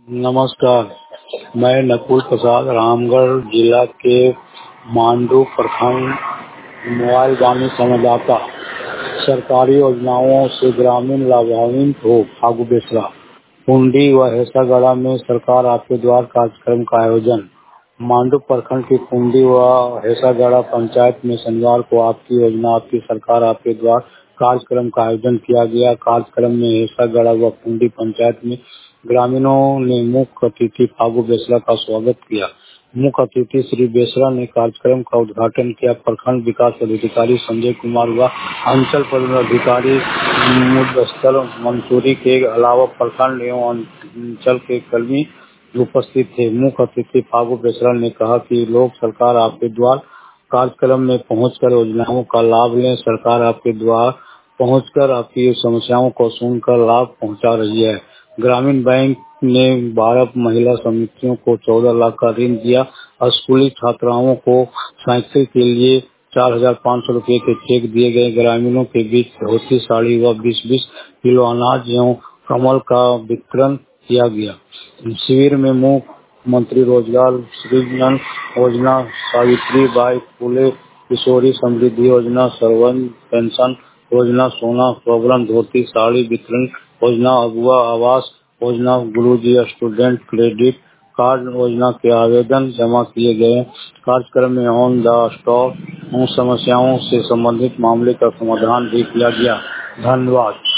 नमस्कार। मैं नकुल प्रसाद रामगढ़ जिला के मांडू प्रखंड मोबाइल वाणी संवाददाता सरकारी योजनाओं से ग्रामीण लाभान्वित हो फागू बेसरा कुंडी व हेसागढ़ा में सरकार आपके द्वार कार्यक्रम का आयोजन। मांडू प्रखंड की कुंडी व हेसागढ़ा पंचायत में शनिवार को आपकी योजना आपकी सरकार आपके द्वार कार्यक्रम का आयोजन किया गया। कार्यक्रम में हेसागढ़ा व कुंडी पंचायत में ग्रामीणों ने मुख्य अतिथि फागू बेसरा का स्वागत किया। मुख्य अतिथि श्री बेसरा ने कार्यक्रम का उद्घाटन किया। प्रखंड विकास पदाधिकारी संजय कुमार व अंचल पदाधिकारी मुदस्सल मंसूरी के अलावा प्रखंड एवं अंचल के कर्मी उपस्थित थे। मुख्य अतिथि फागू बेसरा ने कहा कि लोग सरकार आपके द्वार कार्यक्रम में पहुंचकर योजनाओं का लाभ लें। सरकार आपके द्वार पहुंचकर आपकी समस्याओं को सुनकर लाभ पहुंचा रही है। ग्रामीण बैंक ने 12 महिला समितियों को 14 लाख का ऋण दिया। स्कूली छात्राओं को साइकिल के लिए 4,500 रुपए के चेक दिए गए। ग्रामीणों के बीच धोती साड़ी व 20-20 किलो अनाज एवं कमल का वितरण किया गया। शिविर में मुख्यमंत्री रोजगार सृजन योजना, सावित्री बाई फुले किशोरी समृद्धि योजना, सर्वन पेंशन योजना, सोना प्रॉब्लम धोती साड़ी वितरण योजना, अगुआ आवास योजना, गुरुजी स्टूडेंट क्रेडिट कार्ड योजना के आवेदन जमा किए गए। कार्यक्रम में ऑन द स्पॉट समस्याओं से संबंधित मामले का समाधान भी किया गया। धन्यवाद।